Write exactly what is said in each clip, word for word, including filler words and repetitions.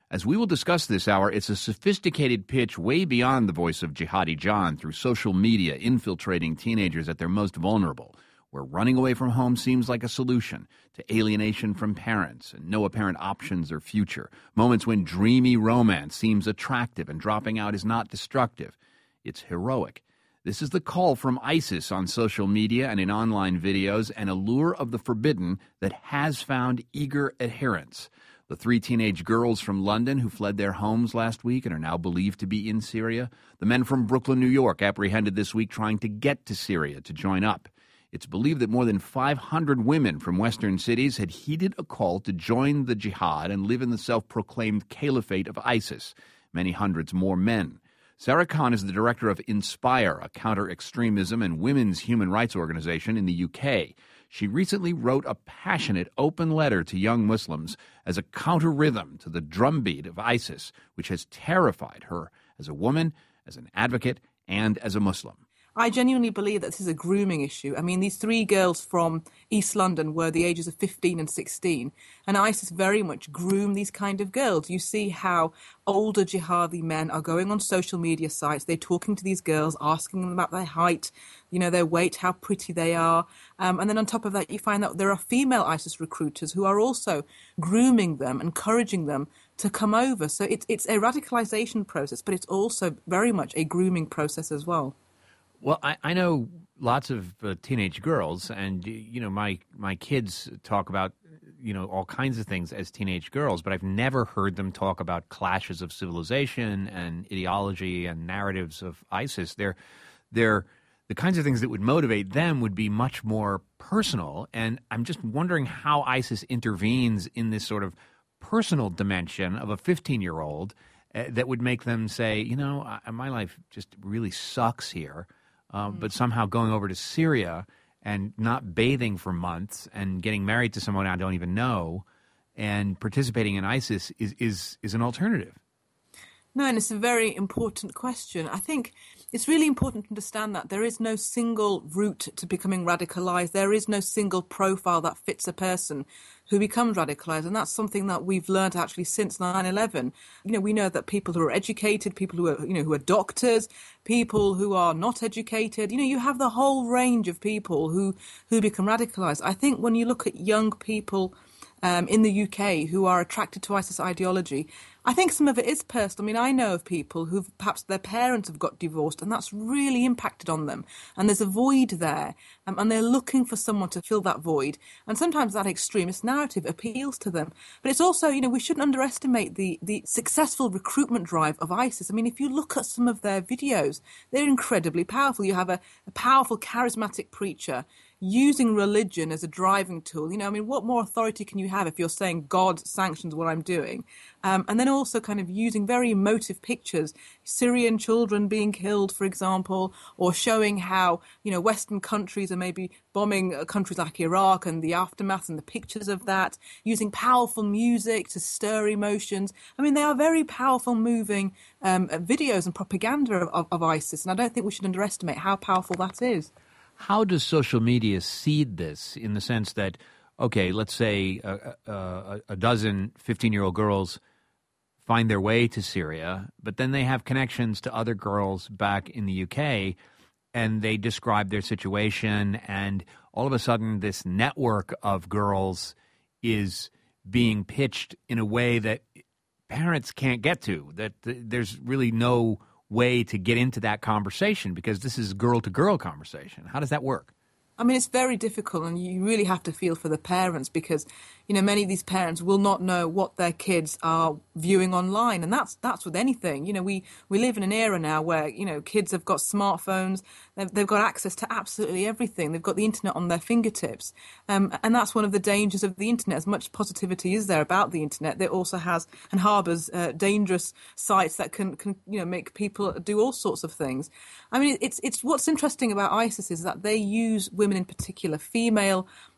As we will discuss this hour, it's a sophisticated pitch way beyond the voice of Jihadi John through social media infiltrating teenagers at their most vulnerable, where running away from home seems like a solution to alienation from parents and no apparent options or future, moments when dreamy romance seems attractive and dropping out is not destructive. It's heroic. This is the call from ISIS on social media and in online videos, an allure of the forbidden that has found eager adherents. The three teenage girls from London who fled their homes last week and are now believed to be in Syria. The men from Brooklyn, New York, apprehended this week trying to get to Syria to join up. It's believed that more than five hundred women from Western cities had heeded a call to join the jihad and live in the self-proclaimed caliphate of ISIS. Many hundreds more men. Sarah Khan is the director of Inspire, a counter-extremism and women's human rights organization in the U K. She recently wrote a passionate, open letter to young Muslims as a counter-rhythm to the drumbeat of ISIS, which has terrified her as a woman, as an advocate, and as a Muslim. I genuinely believe that this is a grooming issue. I mean, these three girls from East London were the ages of fifteen and sixteen, and ISIS very much groom these kind of girls. You see how older jihadi men are going on social media sites, they're talking to these girls, asking them about their height, you know, their weight, how pretty they are. Um, and then on top of that, you find that there are female ISIS recruiters who are also grooming them, encouraging them to come over. So it's, it's a radicalization process, but it's also very much a grooming process as well. Well, I, I know lots of uh, teenage girls, and, you know, my, my kids talk about, you know, all kinds of things as teenage girls, but I've never heard them talk about clashes of civilization and ideology and narratives of ISIS. They're, they're, the kinds of things that would motivate them would be much more personal, and I'm just wondering how ISIS intervenes in this sort of personal dimension of a fifteen-year-old uh, that would make them say, you know, I, my life just really sucks here. Um, mm. But somehow going over to Syria and not bathing for months and getting married to someone I don't even know and participating in ISIS is, is, is an alternative. No, and it's a very important question. I think it's really important to understand that there is no single route to becoming radicalized. There is no single profile that fits a person who becomes radicalized. And that's something that we've learned actually since nine eleven. You know, we know that people who are educated, people who are, you know, who are doctors, people who are not educated, you know, you have the whole range of people who, who become radicalized. I think when you look at young people Um, in the U K who are attracted to ISIS ideology, I think some of it is personal. I mean, I know of people who perhaps their parents have got divorced and that's really impacted on them. And there's a void there um, and they're looking for someone to fill that void. And sometimes that extremist narrative appeals to them. But it's also, you know, we shouldn't underestimate the, the successful recruitment drive of ISIS. I mean, if you look at some of their videos, they're incredibly powerful. You have a, a powerful, charismatic preacher using religion as a driving tool. You know, I mean, what more authority can you have if you're saying God sanctions what I'm doing? Um, and then also kind of using very emotive pictures, Syrian children being killed, for example, or showing how, you know, Western countries are maybe bombing countries like Iraq and the aftermath and the pictures of that, using powerful music to stir emotions. I mean, they are very powerful, moving um, videos and propaganda of, of, of ISIS. And I don't think we should underestimate how powerful that is. How does social media seed this in the sense that, okay, let's say a, a, a dozen fifteen-year-old girls find their way to Syria, but then they have connections to other girls back in the U K, and they describe their situation, and all of a sudden this network of girls is being pitched in a way that parents can't get to, that there's really no way to get into that conversation because this is girl-to-girl conversation. How does that work? I mean, it's very difficult, and you really have to feel for the parents because, you know, many of these parents will not know what their kids are viewing online, and that's that's with anything. You know, we, we live in an era now where, you know, kids have got smartphones, they've, they've got access to absolutely everything. They've got the internet on their fingertips, um, and that's one of the dangers of the internet. As much positivity is there about the internet, it also has and harbours uh, dangerous sites that can, can, you know, make people do all sorts of things. I mean, it's it's what's interesting about ISIS is that they use women in particular, female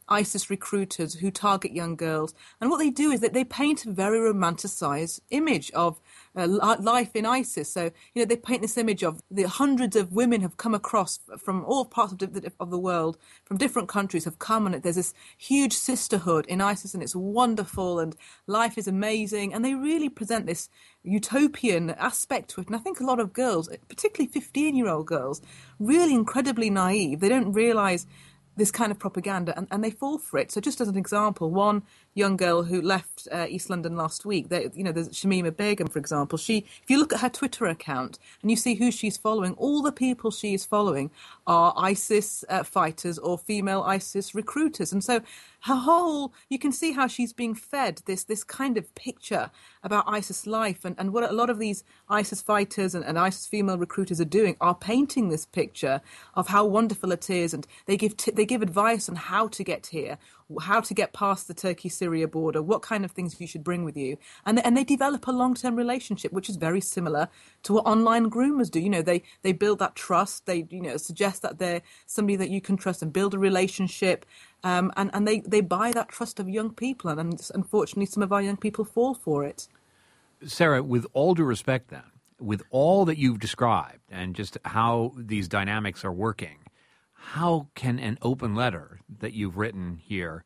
ISIS recruiters who target young girls. And what they do is that they paint a very romanticized image of uh, life in ISIS. So, you know, they paint this image of the hundreds of women have come across from all parts of the, of the world, from different countries have come, and there's this huge sisterhood in ISIS, and it's wonderful, and life is amazing. And they really present this utopian aspect to it. And I think a lot of girls, particularly fifteen-year-old girls, really incredibly naive. They don't realise this kind of propaganda, and, and they fall for it. So just as an example, one young girl who left uh, East London last week, they, you know, there's Shamima Begum, for example. She, if you look at her Twitter account and you see who she's following, all the people she is following are ISIS uh, fighters or female ISIS recruiters. And so her whole, you can see how she's being fed this this kind of picture about ISIS life, and, and what a lot of these ISIS fighters and, and ISIS female recruiters are doing are painting this picture of how wonderful it is, and they give t- they give advice on how to get here, how to get past the Turkey-Syria border, what kind of things you should bring with you. And they, and they develop a long-term relationship, which is very similar to what online groomers do. You know, they, they build that trust. They, you know, suggest that they're somebody that you can trust and build a relationship. Um, and, and they, they buy that trust of young people. And, and unfortunately, some of our young people fall for it. Sarah, with all due respect then, with all that you've described and just how these dynamics are working, how can an open letter that you've written here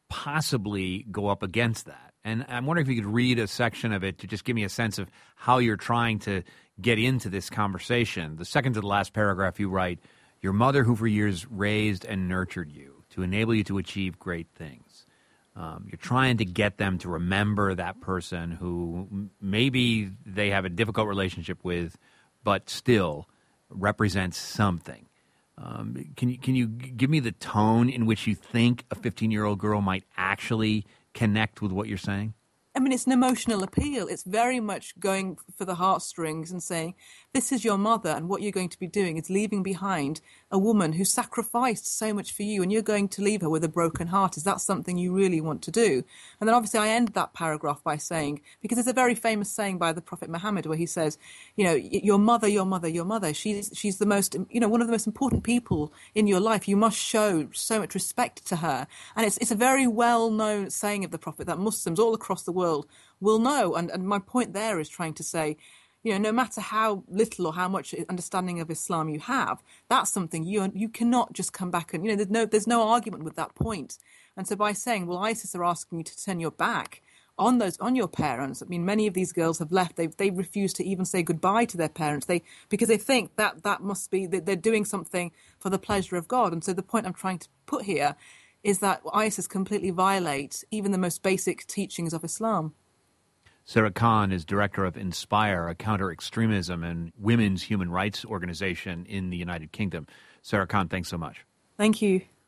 possibly go up against that? And I'm wondering if you could read a section of it to just give me a sense of how you're trying to get into this conversation. The second to the last paragraph, you write, "Your mother who for years raised and nurtured you to enable you to achieve great things." Um, you're trying to get them to remember that person who maybe they have a difficult relationship with, but still represents something. Um, can you can you give me the tone in which you think a fifteen-year-old girl might actually connect with what you're saying? I mean, it's an emotional appeal. It's very much going for the heartstrings and saying, this is your mother, and what you're going to be doing is leaving behind a woman who sacrificed so much for you, and you're going to leave her with a broken heart. Is that something you really want to do? And then obviously I end that paragraph by saying, because there's a very famous saying by the Prophet Muhammad where he says, you know, your mother, your mother, your mother, she's she's the most, you know, one of the most important people in your life. You must show so much respect to her. And it's it's a very well-known saying of the Prophet that Muslims all across the world will know. And, and my point there is trying to say, you know, no matter how little or how much understanding of Islam you have, that's something you you cannot just come back and, you know, there's no there's no argument with that point. And so by saying, well, ISIS are asking you to turn your back on those on your parents. I mean, many of these girls have left. They they refuse to even say goodbye to their parents. They because they think that that must be that they're doing something for the pleasure of God. And so the point I'm trying to put here is that ISIS completely violates even the most basic teachings of Islam. Sarah Khan is director of Inspire, a counter-extremism and women's human rights organization in the United Kingdom. Sarah Khan, thanks so much. Thank you.